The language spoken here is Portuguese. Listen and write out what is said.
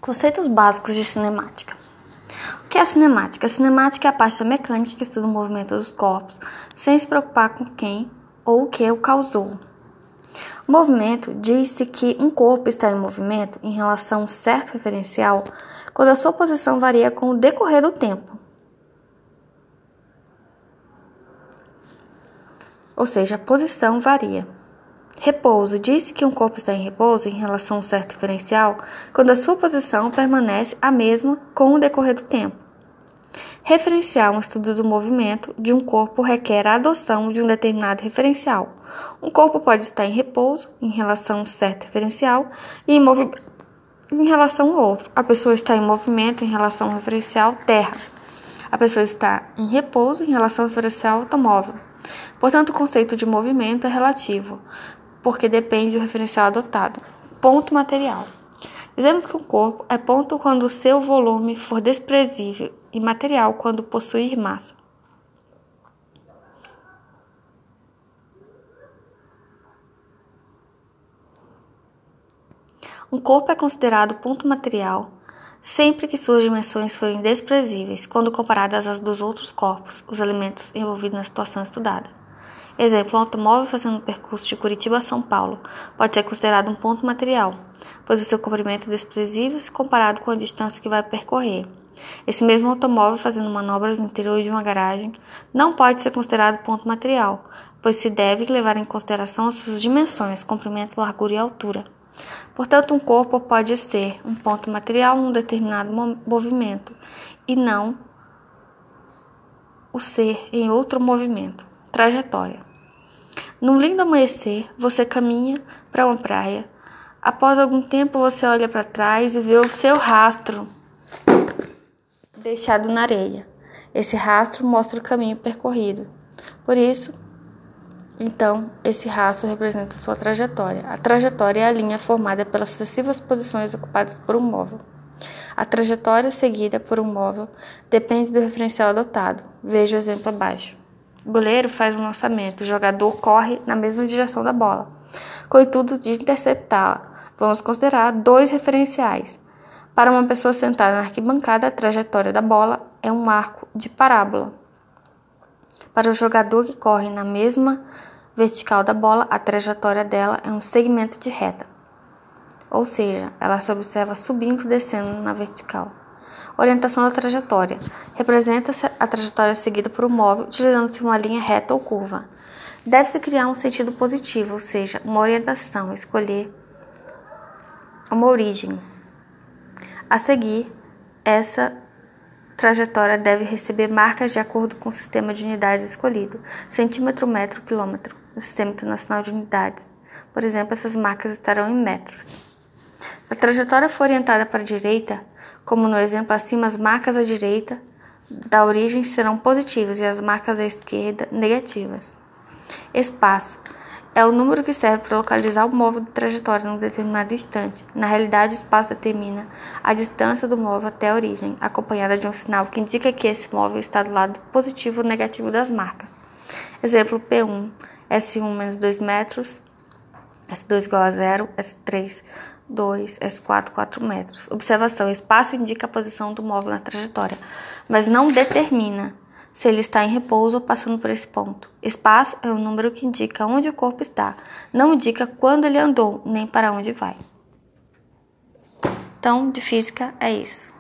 Conceitos básicos de cinemática. O que é a cinemática? A cinemática é a parte da mecânica que estuda o movimento dos corpos, sem se preocupar com quem ou o que o causou. O movimento diz-se que um corpo está em movimento em relação a um certo referencial quando a sua posição varia com o decorrer do tempo. Ou seja, a posição varia. Repouso. Diz-se que um corpo está em repouso em relação a um certo diferencial quando a sua posição permanece a mesma com o decorrer do tempo. Referencial. Um estudo do movimento de um corpo requer a adoção de um determinado referencial. Um corpo pode estar em repouso em relação a um certo referencial e em movimento em relação ao outro. A pessoa está em movimento em relação ao referencial terra. A pessoa está em repouso em relação ao referencial automóvel. Portanto, o conceito de movimento é relativo, porque depende do referencial adotado. Ponto material. Dizemos que um corpo é ponto quando o seu volume for desprezível e material quando possuir massa. Um corpo é considerado ponto material sempre que suas dimensões forem desprezíveis quando comparadas às dos outros corpos, os elementos envolvidos na situação estudada. Exemplo, um automóvel fazendo um percurso de Curitiba a São Paulo pode ser considerado um ponto material, pois o seu comprimento é desprezível se comparado com a distância que vai percorrer. Esse mesmo automóvel fazendo manobras no interior de uma garagem não pode ser considerado ponto material, pois se deve levar em consideração as suas dimensões, comprimento, largura e altura. Portanto, um corpo pode ser um ponto material num determinado movimento e não o ser em outro movimento. Trajetória. Num lindo amanhecer, você caminha para uma praia. Após algum tempo, você olha para trás e vê o seu rastro deixado na areia. Esse rastro mostra o caminho percorrido. Por isso, então, esse rastro representa sua trajetória. A trajetória é a linha formada pelas sucessivas posições ocupadas por um móvel. A trajetória seguida por um móvel depende do referencial adotado. Veja o exemplo abaixo. O goleiro faz um lançamento, o jogador corre na mesma direção da bola. Com o intuito de interceptá-la, vamos considerar dois referenciais. Para uma pessoa sentada na arquibancada, a trajetória da bola é um arco de parábola. Para o jogador que corre na mesma vertical da bola, a trajetória dela é um segmento de reta. Ou seja, ela se observa subindo e descendo na vertical. Orientação da trajetória. Representa-se a trajetória seguida por um móvel, utilizando-se uma linha reta ou curva. Deve-se criar um sentido positivo, ou seja, uma orientação, escolher uma origem. A seguir, essa trajetória deve receber marcas de acordo com o sistema de unidades escolhido, centímetro, metro, quilômetro, no Sistema Internacional de Unidades. Por exemplo, essas marcas estarão em metros. Se a trajetória for orientada para a direita, como no exemplo acima, as marcas à direita da origem serão positivas e as marcas à esquerda negativas. Espaço é o número que serve para localizar o móvel de trajetória num determinado instante. Na realidade, o espaço determina a distância do móvel até a origem, acompanhada de um sinal que indica que esse móvel está do lado positivo ou negativo das marcas. Exemplo P1, S1 menos 2 metros, S2 igual a 0, S3 2, S4, 4 metros. Observação: o espaço indica a posição do móvel na trajetória, mas não determina se ele está em repouso ou passando por esse ponto. Espaço é o número que indica onde o corpo está, não indica quando ele andou, nem para onde vai. Então, de física é isso.